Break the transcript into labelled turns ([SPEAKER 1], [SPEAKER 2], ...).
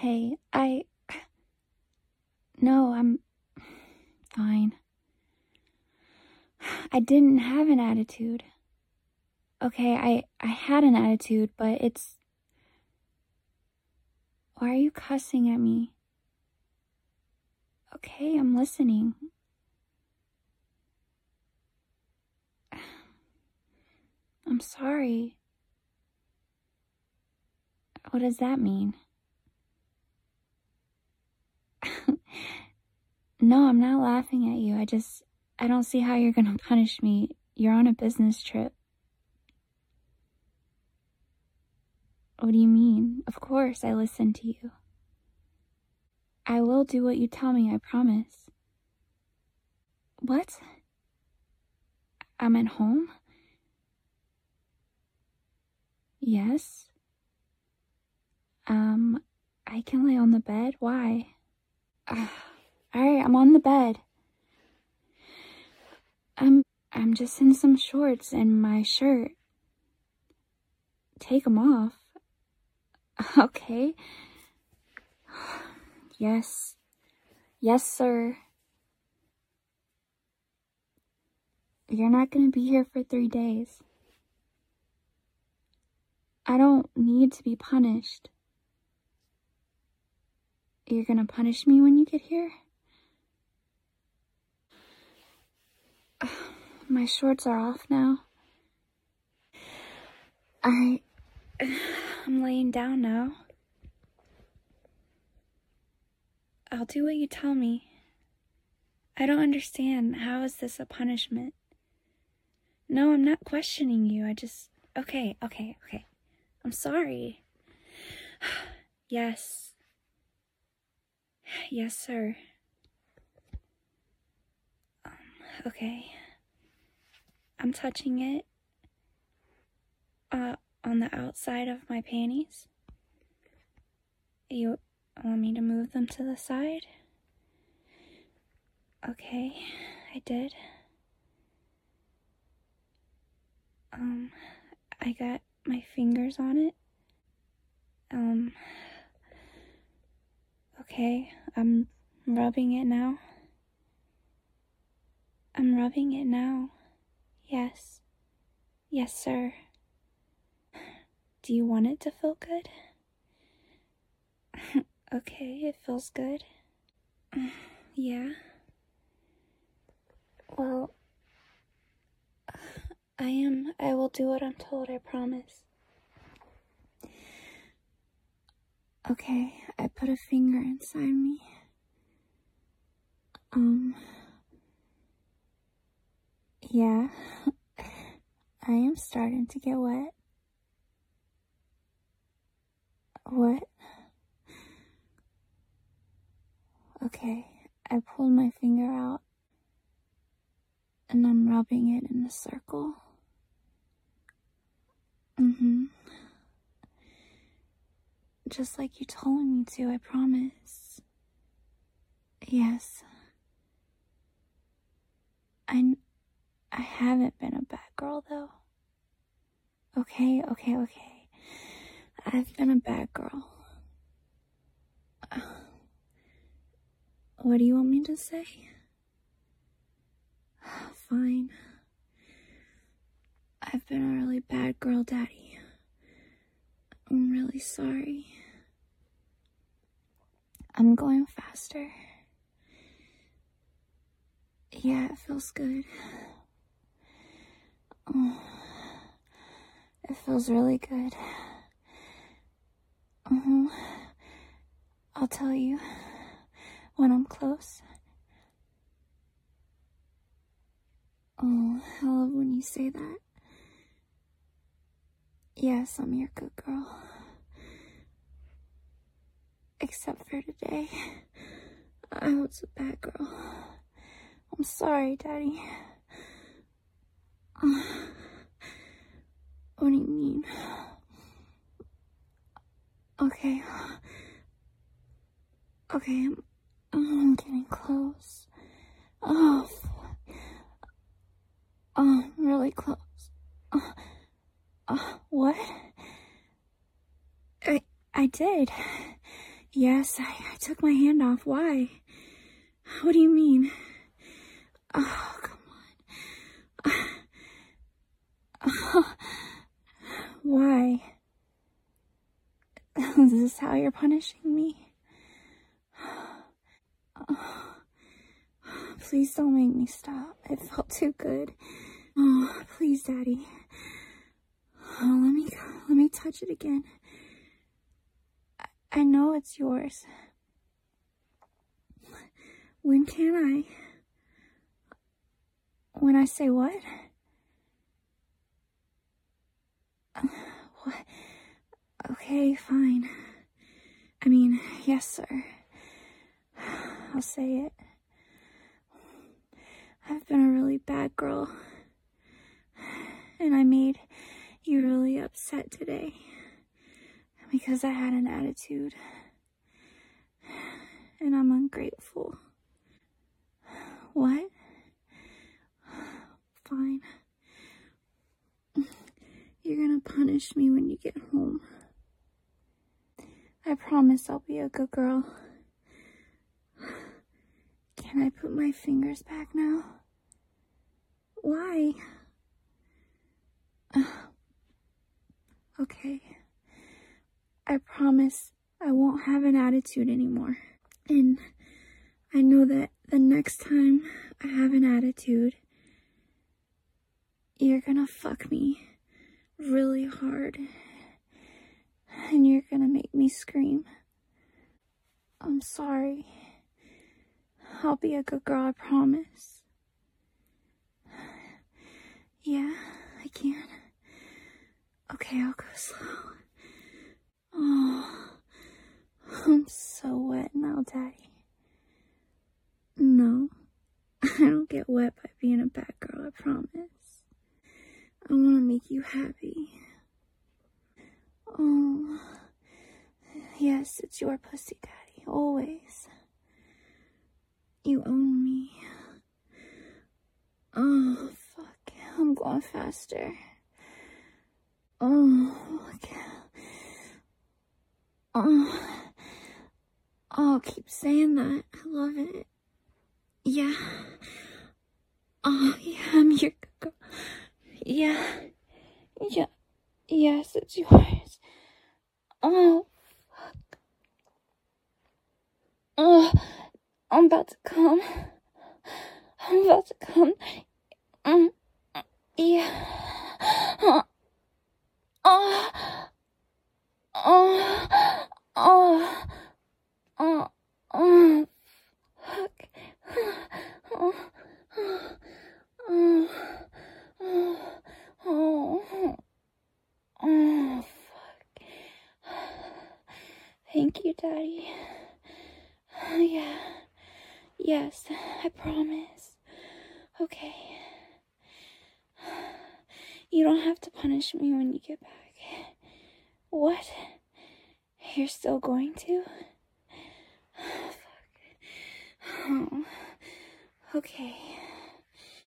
[SPEAKER 1] okay. No, I'm fine. I didn't have an attitude. Okay, I had an attitude, but it's... Why are you cussing at me? Okay, I'm listening. I'm sorry. What does that mean? No, I'm not laughing at you. I don't see how you're gonna punish me. You're on a business trip. What do you mean? Of course, I listen to you. I will do what you tell me, I promise. What? I'm at home? Yes. I can lay on the bed. Why? Alright, I'm on the bed. I'm just in some shorts and my shirt. Take them off. Okay. Yes. Yes, sir. You're not gonna be here for 3 days. I don't need to be punished. You're gonna punish me when you get here? My shorts are off now. Alright. I'm laying down now. I'll do what you tell me. I don't understand. How is this a punishment? No, I'm not questioning you. Okay. I'm sorry. Yes. Yes, sir. Okay. I'm touching it on the outside of my panties. You want me to move them to the side? Okay, I did. I got my fingers on it. Okay, I'm rubbing it now. I'm rubbing it now. Yes. Yes, sir. Do you want it to feel good? Okay, it feels good. Yeah. Well, I will do what I'm told, I promise. Okay, I put a finger inside me. Yeah. I am starting to get wet. What? Okay, I pulled my finger out and I'm rubbing it in a circle. Just like you told me to, I promise. Yes. I haven't been a bad girl, though. Okay. I've been a bad girl. What do you want me to say? Fine. I've been a really bad girl, Daddy. I'm really sorry. I'm going faster. Yeah, it feels good. Oh, it feels really good. I'll tell you when I'm close. Oh, I love when you say that. Yes, I'm your good girl. Except for today. I was a bad girl. I'm sorry, Daddy. What do you mean? Okay. Okay, I'm getting close. Oh, I'm really close. What? I did. Yes, I took my hand off. Why? What do you mean? Oh, come on. Oh, why? Is this how you're punishing me? Oh, please don't make me stop. It felt too good. Oh, please, Daddy. Oh, let me touch it again. I know it's yours. When can I? When I say what? What? Okay, fine. I mean, yes, sir. I'll say it. I've been a really bad girl. And I made you really upset today. Because I had an attitude. And I'm ungrateful. What? Fine. You're gonna punish me when you get home. I promise I'll be a good girl. Can I put my fingers back now? Why? Okay. I promise I won't have an attitude anymore. And I know that the next time I have an attitude, you're gonna fuck me really hard. And you're gonna make me scream. I'm sorry. I'll be a good girl, I promise. Yeah, I can. Okay, I'll go slow. Oh, I'm so wet now, Daddy. No, I don't get wet by being a bad girl, I promise. I want to make you happy. Oh, yes, it's your pussy, Daddy, always. You own me. Oh, fuck, I'm going faster. Oh, look. Oh, keep saying that. I love it. Yeah. Oh, yeah, I'm your good girl. Yeah. Yeah. Yes, it's yours. Oh, fuck. Oh, I'm about to come. I'm about to come. Yeah. Oh. Oh. Oh. Oh. Oh. Oh. Fuck. Oh. Oh. Oh. Oh. Oh, fuck. Thank you, Daddy. Yeah. Yes, I promise. Okay. You don't have to punish me when you get back. What? You're still going to? Fuck. Oh. Okay.